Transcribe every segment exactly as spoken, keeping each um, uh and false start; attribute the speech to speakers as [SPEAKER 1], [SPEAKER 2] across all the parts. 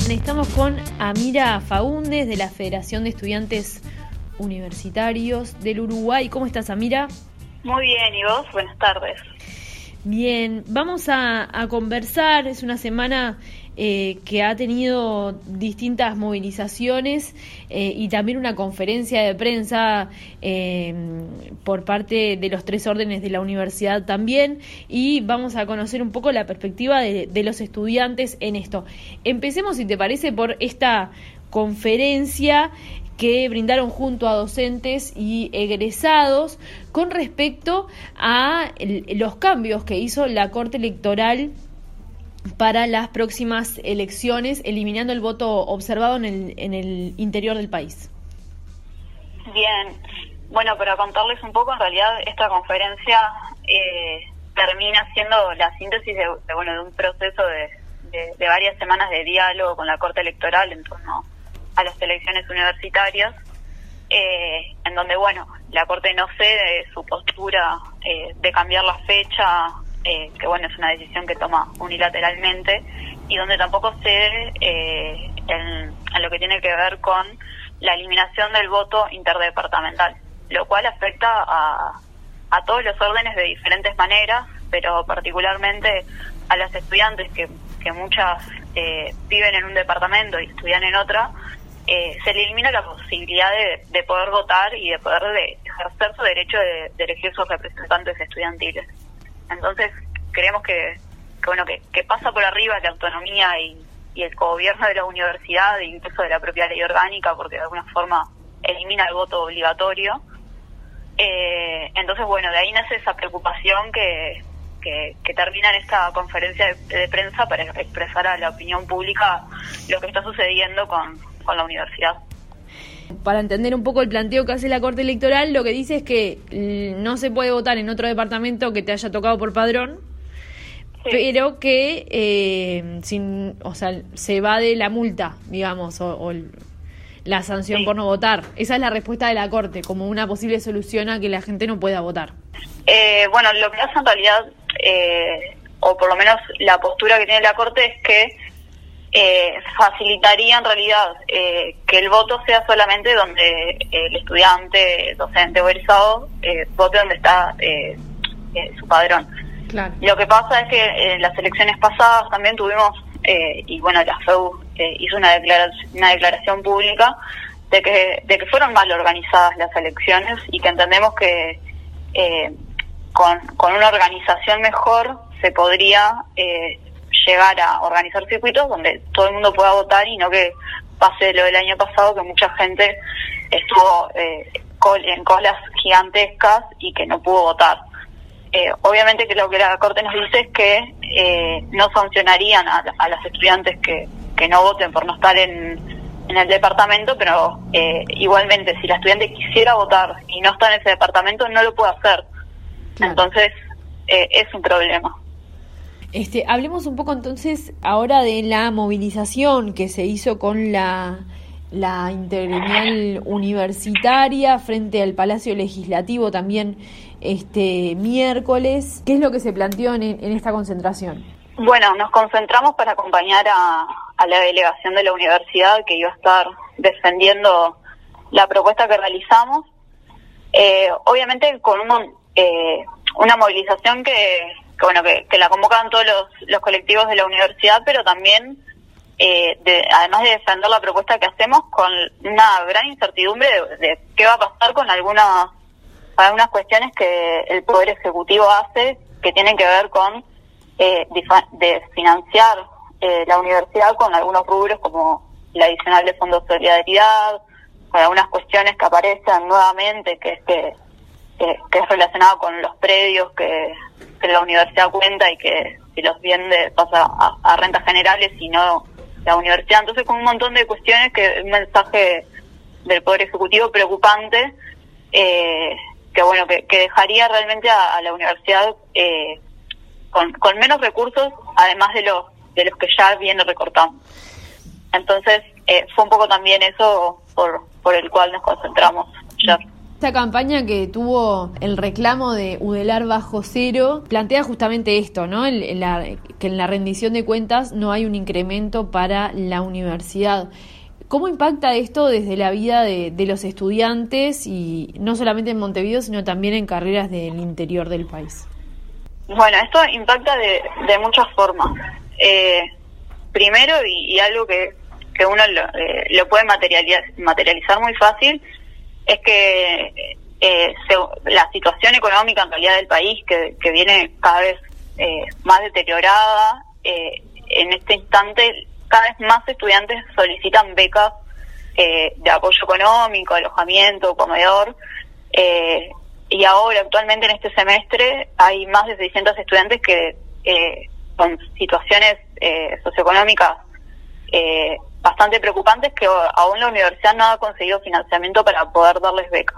[SPEAKER 1] Estamos con Amira Faúndez de la Federación de Estudiantes Universitarios del Uruguay. ¿Cómo estás, Amira?
[SPEAKER 2] Muy bien, ¿y vos? Buenas tardes.
[SPEAKER 1] Bien, vamos a, a conversar. Es una semana eh, que ha tenido distintas movilizaciones eh, y también una conferencia de prensa eh, por parte de los tres órdenes de la universidad también, y vamos a conocer un poco la perspectiva de, de los estudiantes en esto. Empecemos, si te parece, por esta conferencia que brindaron junto a docentes y egresados con respecto a el, los cambios que hizo la Corte Electoral para las próximas elecciones, eliminando el voto observado en el, en el interior del país.
[SPEAKER 2] Bien, bueno, para contarles un poco, en realidad esta conferencia eh, termina siendo la síntesis de, de, bueno, de un proceso de, de, de varias semanas de diálogo con la Corte Electoral en torno a las elecciones universitarias, eh, en donde, bueno, la Corte no cede su postura eh, de cambiar la fecha, eh, que, bueno, es una decisión que toma unilateralmente, y donde tampoco cede eh, en, en lo que tiene que ver con la eliminación del voto interdepartamental, lo cual afecta a, a todos los órdenes de diferentes maneras, pero particularmente a las estudiantes que, que muchas eh, viven en un departamento y estudian en otra. Eh, se le elimina la posibilidad de, de poder votar y de poder de ejercer su derecho de, de elegir sus representantes estudiantiles. Entonces, creemos que, que bueno que, que pasa por arriba la autonomía y, y el gobierno de la universidad, e incluso de la propia ley orgánica, porque de alguna forma elimina el voto obligatorio. Eh, entonces, bueno, de ahí nace esa preocupación que, que, que termina en esta conferencia de, de prensa para expresar a la opinión pública lo que está sucediendo con con la universidad.
[SPEAKER 1] Para entender un poco el planteo que hace la Corte Electoral, lo que dice es que no se puede votar en otro departamento que te haya tocado por padrón, sí, pero que eh, sin, o sea, se evade la multa, digamos, o, o la sanción, sí, por no votar. Esa es la respuesta de la Corte, como una posible solución a que la gente no pueda votar.
[SPEAKER 2] Eh, bueno, lo que hace en realidad, eh, o por lo menos la postura que tiene la Corte, es que Eh, facilitaría en realidad eh, que el voto sea solamente donde eh, el estudiante, docente o egresado eh, vote donde está eh, eh, su padrón.
[SPEAKER 1] Claro.
[SPEAKER 2] Lo que pasa es que en las elecciones pasadas también tuvimos, eh, y bueno, la F E U eh, hizo una declaración, una declaración pública de que, de que fueron mal organizadas las elecciones y que entendemos que eh, con, con una organización mejor se podría eh, llegar a organizar circuitos donde todo el mundo pueda votar y no que pase lo del año pasado, que mucha gente estuvo eh, en colas gigantescas y que no pudo votar. Eh, obviamente que lo que la Corte nos dice es que eh, no sancionarían a, a las estudiantes que, que no voten por no estar en, en el departamento, pero eh, igualmente si la estudiante quisiera votar y no está en ese departamento no lo puede hacer. Claro. Entonces eh, es un problema.
[SPEAKER 1] Este, hablemos un poco entonces ahora de la movilización que se hizo con la, la intergremial universitaria frente al Palacio Legislativo también este miércoles. ¿Qué es lo que se planteó en, en esta concentración?
[SPEAKER 2] Bueno, nos concentramos para acompañar a, a la delegación de la universidad que iba a estar defendiendo la propuesta que realizamos. Eh, obviamente con un, eh, una movilización que... que bueno que, que la convocan todos los, los colectivos de la universidad, pero también eh, de, además de defender la propuesta que hacemos, con una gran incertidumbre de, de qué va a pasar con algunas algunas cuestiones que el Poder Ejecutivo hace, que tienen que ver con eh, de financiar eh, la universidad con algunos rubros como la adicional de Fondo de Solidaridad, con algunas cuestiones que aparecen nuevamente, que es que, que, que es relacionado con los predios que que la universidad cuenta y que si los vende pasa a, a rentas generales y no la universidad. Entonces con un montón de cuestiones, que un mensaje del Poder Ejecutivo preocupante, eh, que bueno que, que dejaría realmente a, a la universidad eh, con, con menos recursos, además de los de los que ya viene recortando. Entonces eh, fue un poco también eso por por el cual nos concentramos ayer.
[SPEAKER 1] Esta campaña que tuvo el reclamo de Udelar bajo cero plantea justamente esto, ¿no? El, el, la, que en la rendición de cuentas no hay un incremento para la universidad. ¿Cómo impacta esto desde la vida de, de los estudiantes, y no solamente en Montevideo, sino también en carreras del interior del país?
[SPEAKER 2] Bueno, esto impacta de, de muchas formas. Eh, primero, y, y algo que, que uno lo, eh, lo puede materializar, materializar muy fácil, es que eh, se, la situación económica en realidad del país, que, que viene cada vez eh, más deteriorada, eh, en este instante cada vez más estudiantes solicitan becas eh, de apoyo económico, alojamiento, comedor, eh, y ahora actualmente en este semestre hay más de seiscientos estudiantes que eh, con situaciones eh, socioeconómicas eh, bastante preocupantes, que aún la universidad no ha conseguido financiamiento para poder darles becas.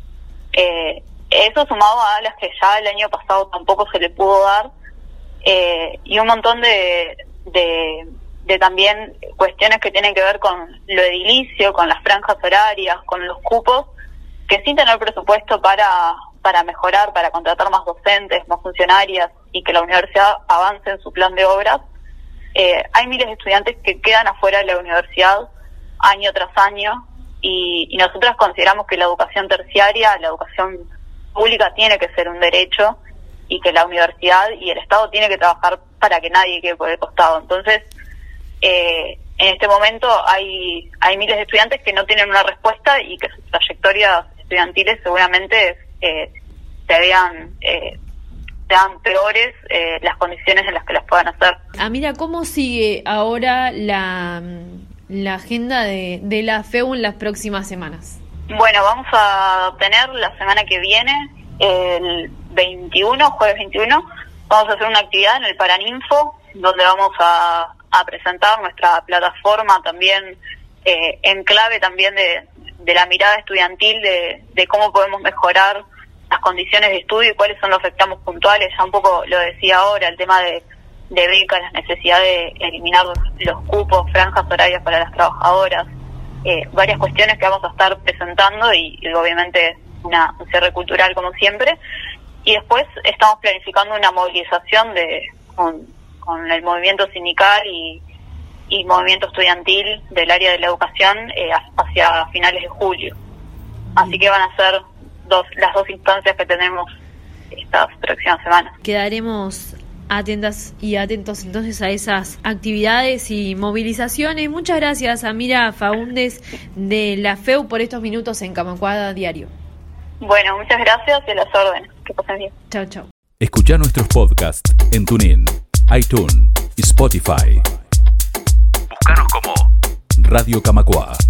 [SPEAKER 2] Eh, eso sumado a las que ya el año pasado tampoco se le pudo dar, eh, y un montón de, de, de también cuestiones que tienen que ver con lo edilicio, con las franjas horarias, con los cupos, que sin tener presupuesto para, para mejorar, para contratar más docentes, más funcionarias, y que la universidad avance en su plan de obras, Eh, hay miles de estudiantes que quedan afuera de la universidad año tras año, y, y nosotros consideramos que la educación terciaria, la educación pública, tiene que ser un derecho, y que la universidad y el Estado tiene que trabajar para que nadie quede por el costado. Entonces, eh, en este momento hay hay miles de estudiantes que no tienen una respuesta, y que sus trayectorias estudiantiles seguramente eh, se vean eh, sean peores eh, las condiciones en las que las puedan hacer.
[SPEAKER 1] Amira, ¿cómo sigue ahora la, la agenda de, de la F E U en las próximas semanas?
[SPEAKER 2] Bueno, vamos a tener la semana que viene, el veintiuno, jueves veintiuno, vamos a hacer una actividad en el Paraninfo, donde vamos a, a presentar nuestra plataforma también eh, en clave también de, de la mirada estudiantil, de, de cómo podemos mejorar las condiciones de estudio y cuáles son los reclamos puntuales. Ya un poco lo decía ahora, el tema de, de becas, la necesidad de eliminar los, los cupos, franjas horarias para las trabajadoras, eh, varias cuestiones que vamos a estar presentando, y, y obviamente una, un cierre cultural como siempre. Y después estamos planificando una movilización de con, con el movimiento sindical y, y movimiento estudiantil del área de la educación eh, hacia finales de julio. Así que van a ser Dos, las dos instancias que tenemos estas próximas semanas.
[SPEAKER 1] Quedaremos atentas y atentos entonces a esas actividades y movilizaciones. Muchas gracias, Amira Faúndez de la F E U, por estos minutos en Camacuada Diario.
[SPEAKER 2] Bueno, muchas gracias y a las órdenes. Que pasen bien.
[SPEAKER 1] Chao, chao.
[SPEAKER 3] Escuchá nuestros podcasts en TuneIn, iTunes y Spotify. Búscanos como Radio Camacuá.